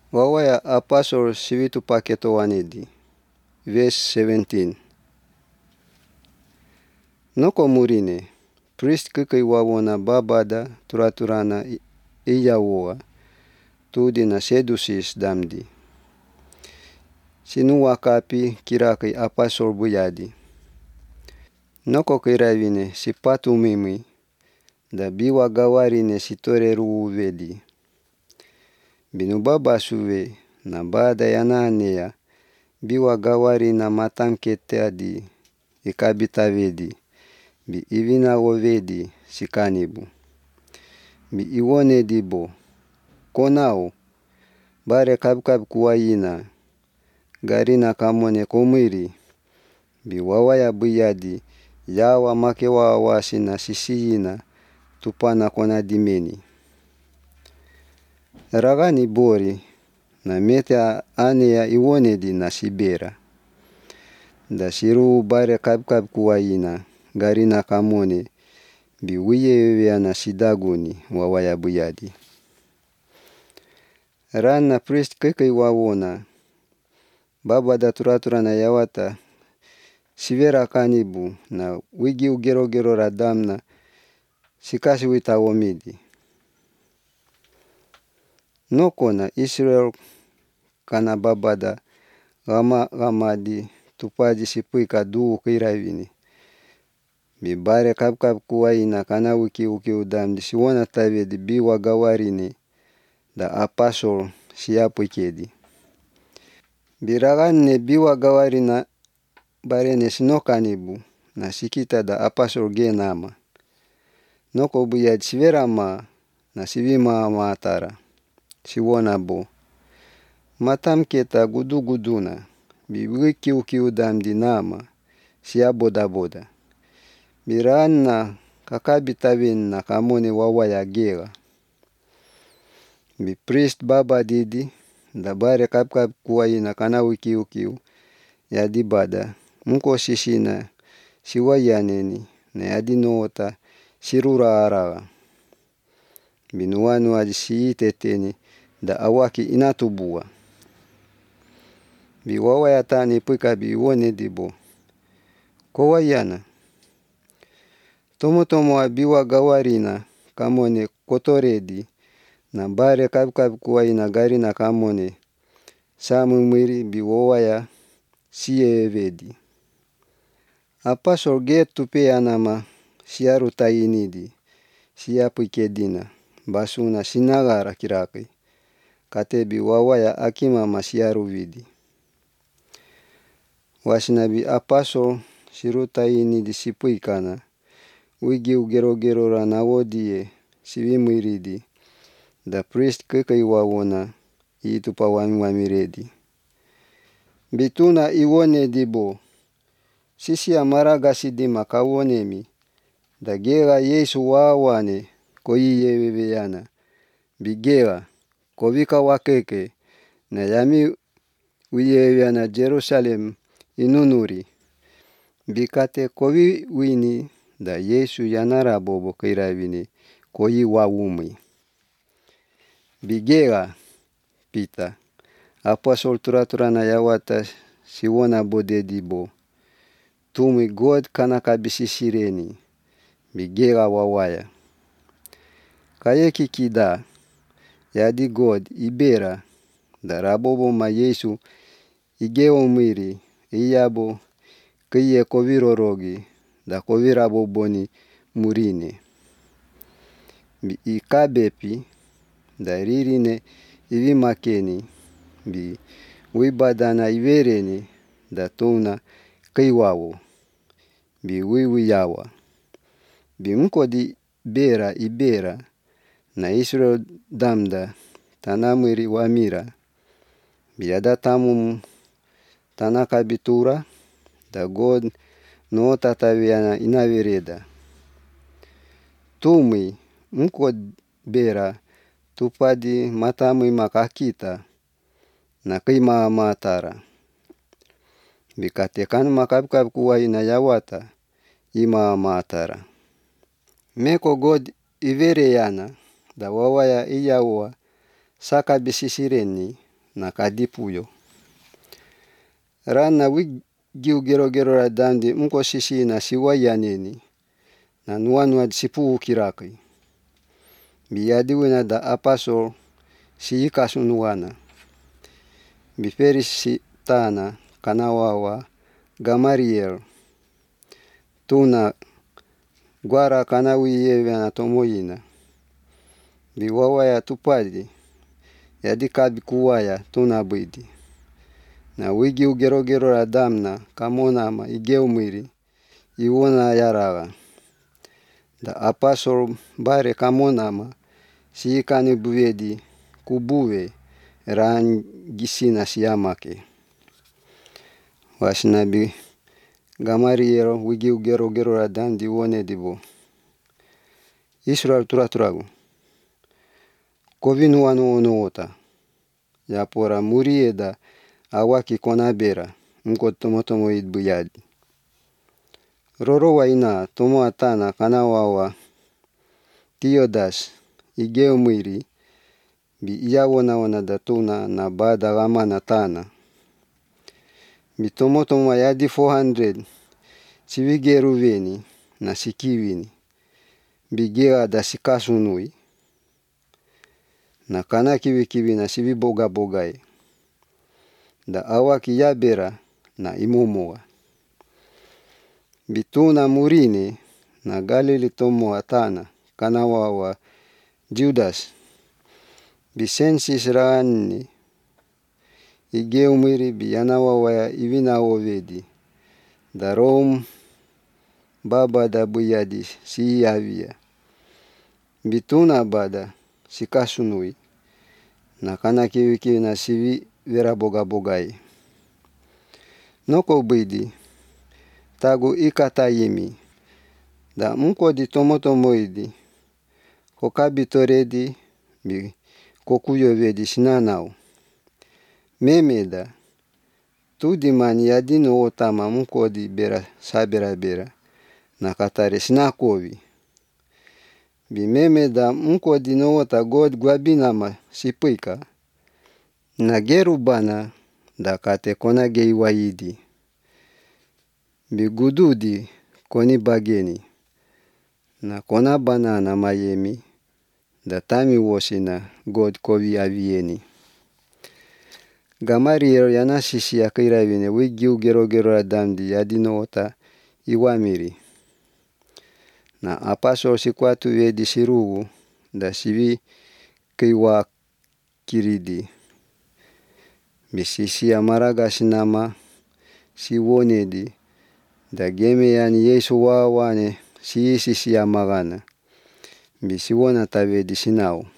Wawaya apasol sivitu paketo wanidi. Verse 17. Noko murine, priest kiki wawona babada turaturana iyawoa, tudi na sedusis damdi. Sinu wakapi kiraki apasol buyadi. Noko kiravine si patu mimi, da biwa gawarine si toreru uvedi. Binu baba suve na bada yananea, biwa gawari na matam keteadi ikabita vedi, bi ivina ovedi sikanibu. Bi iwone dibo, konao, bare kabkab kuwaina, garina kamone komiri, bi wawaya buyadi, yawa makewa awasina sisiyina, tupana kona dimeni. Ragani bori, na mete anea iwonedi na sibera. Da siru bare kabkab kuwaina, garina kamone, bi wiye na sidaguni wawaya buyadi. Rana priest kiki wawona, baba da turaturana yawata, sivera kanibu na wigi ugero radamna, sikasi wita womidi. Noko na Israel kana babada gamadi tupaji sipuika duu kiravini. Bi bare kabkab kuwaina kana wiki udamdi siwona tavedi biwa gawarini da apasol siyapuikedi. Biragane biwa gawarina barene sinokanibu na sikita da apasol genama. Noko buyad siverama na sivima matara. Siwona bo. Matam keta guduna. Bi wiki udamdi nama. Siya boda. Birana kakabitawin na kamone wawaya gera. Bi priest baba didi. Da bare kabkab kuwaina kana wiki yadi bada. Munko sisina siwayaneni na yadi noota sirura araga. Binuanu adi siyiteteni da awaki inatubua. Bi wawaya tani puika bi wone dibo. Kowayana. Tomo abiwa gawarina kamone kotoredi na bare kabkab kuwaina garina kamone samumiri bi wawaya siyevedi. Apasol get tupeyanama siyarutayinidi siyapuikedina basuna sinagara kiraki. Katebi wawaya akimama siyaruvidi. Wasinabi apasol sirutayinidi sipuikana. Wigi ugero nawodie sivimuiridi. Da priest kiki wawona itupa wamiredi. Bituna iwone dibo. Sisi amaragasidi kawonemi. Da gera Yesu wawane koyiyeveveyana. Bigera kovika wakeke na yami wiyevyana Jerusalem inunuri. Bikate kovi wini da Yesu yanara bobo kiravini koyi wawumi. Bigera pita. Apasol turaturana yawata siwona bode dibo. Tumi God kana kabisisireni. Bigera wawaya. Kayeki kida. Yadi God ibera. Da rabobo ma Yesu igeo mwiri. Iyabo kiye kovirorogi. Da koviraboboni murine. Bi ikabepi. Da ririne ivimakeni. Bi wibadana ivereni. Da tuna kiwawo. Bi wiwiyawa. Bi mkodi bera ibera. Na Israel damda tanamwiri wamira. Biada tamum tanakabitura. Da God no tataviana inavireda. Tumi mkod bera tupadi matamui makakita. Na kima matara. Bikatekan makabkab kuwaina yawata. Ima matara. Meko God ivereyana. Da wawaya iyawa saka bisisireni na kadipuyo. Rana wigiu gero ra damdi mko shishi na siwayaneni na nuanua sipu kiraki. Biyadiwina da apasol si ikasunuana. Biferi si tana kanawawa Gamaliel. Tuna gwara kanawi yewe na tomoina. Biwawaya tupadi. Yadi kabi kuwaya tuna bidi. Na wigiu gero ra damna kamonama igeu mwiri. Iwona yaraga. Da apasol bare kamonama si ikani buwedi kubuwe ran gisina siyamake. Wasinabi Gamaliel wigiu gero ra damdi wone dibo. Israel turaturagu. Kovinu wanu ota. Yapora murieda awaki konabera mko tomotomo idbuyadi. Roro waina tomo atana kanawawa Tiodas igeu mwiri bi iyawona datuna na bada gamana tana. Bi tomotomo yadi 400 siwigeru veni na sikiwini. Bigea da sikasunui na kana kiwi na siwi bogai. Da awaki yabera na imomoa. Bituna murini na Galili tomo atana kanawawa Judas. Bisensis raani igeu mwiri biyanawawa iwina ovedi. Da Rome baba da buyadi si yavia. Bituna bada sikasunui na kana kiwi na siwi vera bogai. Noko bidi tagu ikata yimi. Da mko di tomotomo idi. Kokabi toredi bi kokuyo vedi sinanau. Memeda tudi mani yadino otama mko di bera sabera na katare sinakovi. Bi memeda mko di no ota god guabinama sipuika. Na geru bana da kate kona geiwa idi. Bi gududi koni bageni. Na kona bana na mayemi. Da tami wosina god kovi avieni. Gamaliel yana sisi ya kiravine wigiu gero ra damdi yadino ota iwamiri. Na apasol sikwatu vedi sirugu da sivi kiwa kiridi. Bisisi ya maraga sinama siwonedi. Da geme yani Yesu wawane sisi ya magana. Bisiwona tavedi sinau.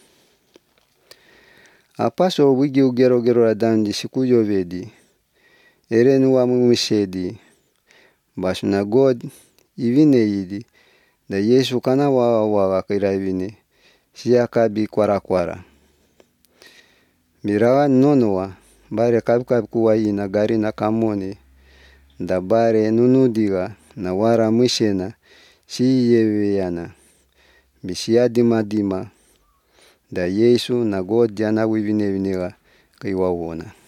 Apasol wigiu gero ra damdi sikuyo vedi. Erenuwa mumisedi. Basuna God ivine idi. Da Yesu kana wawa kiravine. Siyakabi kwara. Birawan nonowa. Bare kabi kuwa ina gari na kamone. Da bare nunudiga na wara mwishena. Si yewe yana. Bisiya dima. Da Yesu na God yana wivinega kiwa wona.